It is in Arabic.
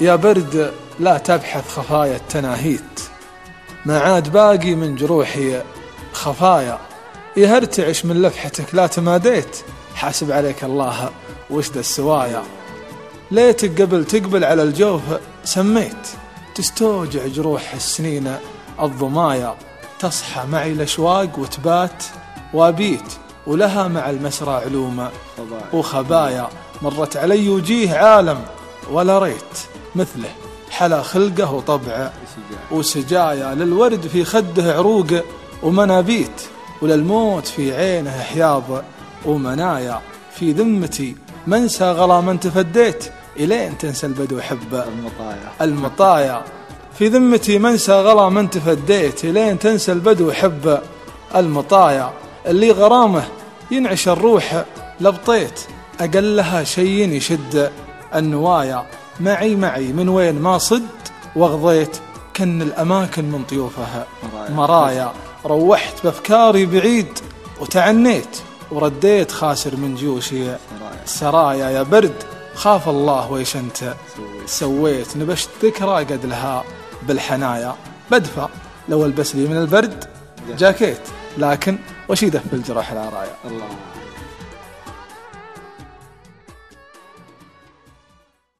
يا برد لا تبحث خفايا التناهيت، ما عاد باقي من جروحي خفايا، يهرتعش من لفحتك لا تماديت، حاسب عليك الله وشد السوايا. ليتك قبل تقبل على الجوف سميت، تستوجع جروح السنين الضمايا، تصحى معي الأشواق وتبات وابيت، ولها مع المسرى علوم وخبايا. مرت علي وجيه عالم ولا ريت مثله، حلا خلقه وطبع وسجايا، للورد في خده عروق ومنابيت، وللموت في عينه حياض ومنايا. في ذمتي منسى غلا من تفديت، إلين تنسى البدو حب المطايا. في ذمتي منسى غلا من تفديت، إلين تنسى البدو حب المطايا. اللي غرامه ينعش الروح لبطيت، أقلها شيء يشد النوايا. معي من وين ما صد وغضيت، كن الأماكن من طيوفها مرايا. روحت بأفكاري بعيد وتعنيت، ورديت خاسر من جيوشي سرايا. يا برد خاف الله ويش أنت سويت، نبشت ذكرى قد لها بالحنايا. بدفع لو البس لي من البرد جاكيت، لكن وش يدف بالجرح العرايا. الله